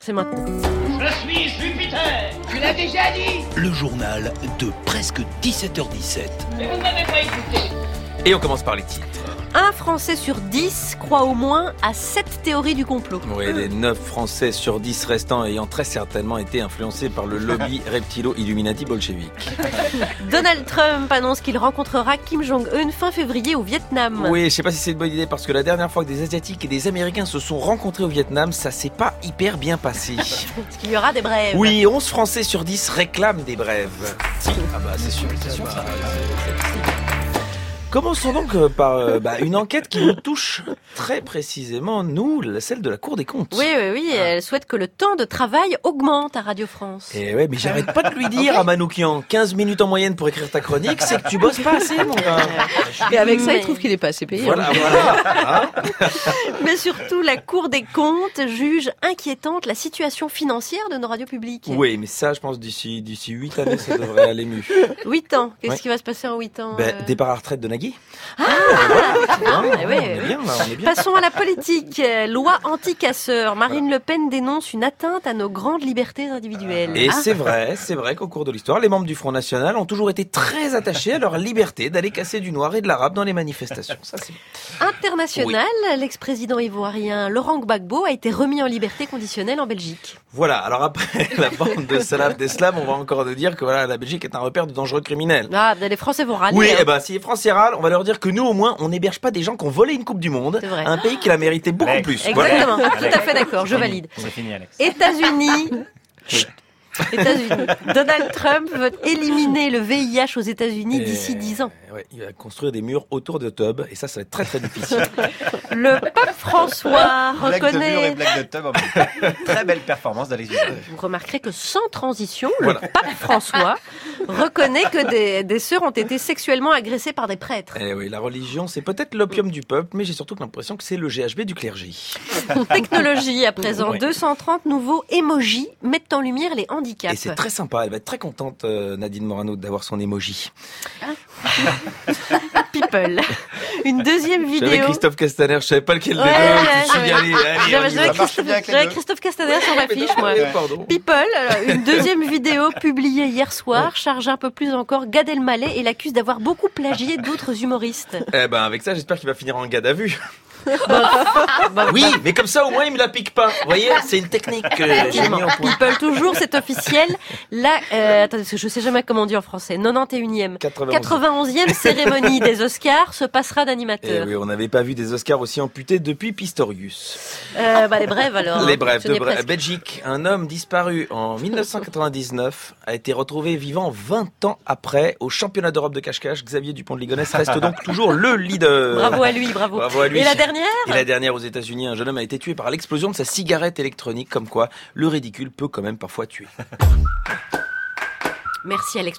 c'est maintenant. Je suis Jupiter. Tu l'as déjà dit. Le journal de presque 17h17. Mais vous ne m'avez pas écouté. Et on commence par les titres. Un Français sur 10 croit au moins à 7 théories du complot. Oui, les 9 Français sur 10 restants ayant très certainement été influencés par le lobby reptilo-illuminati bolchevique. Donald Trump annonce qu'il rencontrera Kim Jong-un fin février au Vietnam. Oui, je sais pas si c'est une bonne idée parce que la dernière fois que des Asiatiques et des Américains se sont rencontrés au Vietnam, ça s'est pas hyper bien passé. Parce qu'il y aura des brèves. Oui, 11 Français sur 10 réclament des brèves. Si, ah bah c'est sûr. Commençons donc par une enquête qui nous touche très précisément, nous, celle de la Cour des comptes. Oui, elle souhaite que le temps de travail augmente à Radio France. Et ouais, mais j'arrête pas de lui dire à Manoukian, 15 minutes en moyenne pour écrire ta chronique, c'est que tu bosses pas assez, mon gars. Et avec ça, il trouve qu'il est pas assez payé. Voilà. Hein. Mais surtout, la Cour des comptes juge inquiétante la situation financière de nos radios publiques. Oui, mais ça, je pense, d'ici 8 années, ça devrait aller mieux. 8 ans. Qu'est-ce Ouais. qui va se passer en 8 ans Départ à la retraite de Nagui. On On est bien. Passons à la politique. Loi anti-casseurs. Marine Le Pen dénonce une atteinte à nos grandes libertés individuelles. Et c'est vrai qu'au cours de l'histoire, les membres du Front National ont toujours été très attachés à leur liberté d'aller casser du noir et de l'arabe dans les manifestations. Ça, c'est... International, l'ex-président ivoirien Laurent Gbagbo a été remis en liberté conditionnelle en Belgique. Voilà, alors après la bande de Salah Abdeslam, on va encore nous dire que voilà, la Belgique est un repère de dangereux criminels. Ah, les Français vont râler. Oui, hein. Si les Français râlent, on va leur dire que nous, au moins, on n'héberge pas des gens qui ont volé une Coupe du Monde. C'est vrai. Un pays qui l'a mérité beaucoup plus. Voilà. Exactement, tout à fait d'accord, je valide. C'est fini, Alex. États-Unis. Donald Trump veut éliminer le VIH aux États-Unis d'ici 10 ans. Ouais, il va construire des murs autour de tubs et ça va être très très difficile. Le pape François Blague de mur et reconnaît... blague de tub en même temps. Très belle performance d'Alex Vizorek. Vous remarquerez que sans transition, Voilà. le pape François reconnaît que des sœurs ont été sexuellement agressées par des prêtres. Eh oui, la religion, c'est peut-être l'opium du peuple, mais j'ai surtout l'impression que c'est le GHB du clergé. Technologie à présent, Ouais. 230 nouveaux emojis mettent en lumière les handicaps. Et c'est très sympa, elle va être très contente, Nadine Morano, d'avoir son emoji. People. Une deuxième J'avais vidéo. Christophe Castaner, je savais pas lequel des Ouais, deux, ouais, je me suis dit, ouais. allez, on y J'avais va. marche bien avec les j'avais deux. Christophe Castaner sur l'affiche, moi. Pardon. People, une deuxième vidéo publiée hier soir, charge un peu plus encore Gad Elmaleh et l'accuse d'avoir beaucoup plagié d'autres humoristes. Eh ben, avec ça, j'espère qu'il va finir en garde à vue. Oui, mais comme ça, au moins, il me la pique pas. Vous voyez, c'est une technique que j'ai mis au point. People toujours, c'est officiel. Là, attendez, parce que je sais jamais comment on dit en français. 91e. 91e cérémonie des Oscars se passera Eh d'animateur. oui, on n'avait pas vu des Oscars aussi amputés depuis Pistorius. Les brèves alors. Les brèves Ce n'est de presque. Belgique. Un homme disparu en 1999 a été retrouvé vivant 20 ans après au championnat d'Europe de cache-cache. Xavier Dupont de Ligonnès reste donc toujours le leader. Bravo à lui, bravo. Bravo à lui. Et la dernière Et la dernière aux États-Unis, un jeune homme a été tué par l'explosion de sa cigarette électronique, comme quoi le ridicule peut quand même parfois tuer. Merci Alex.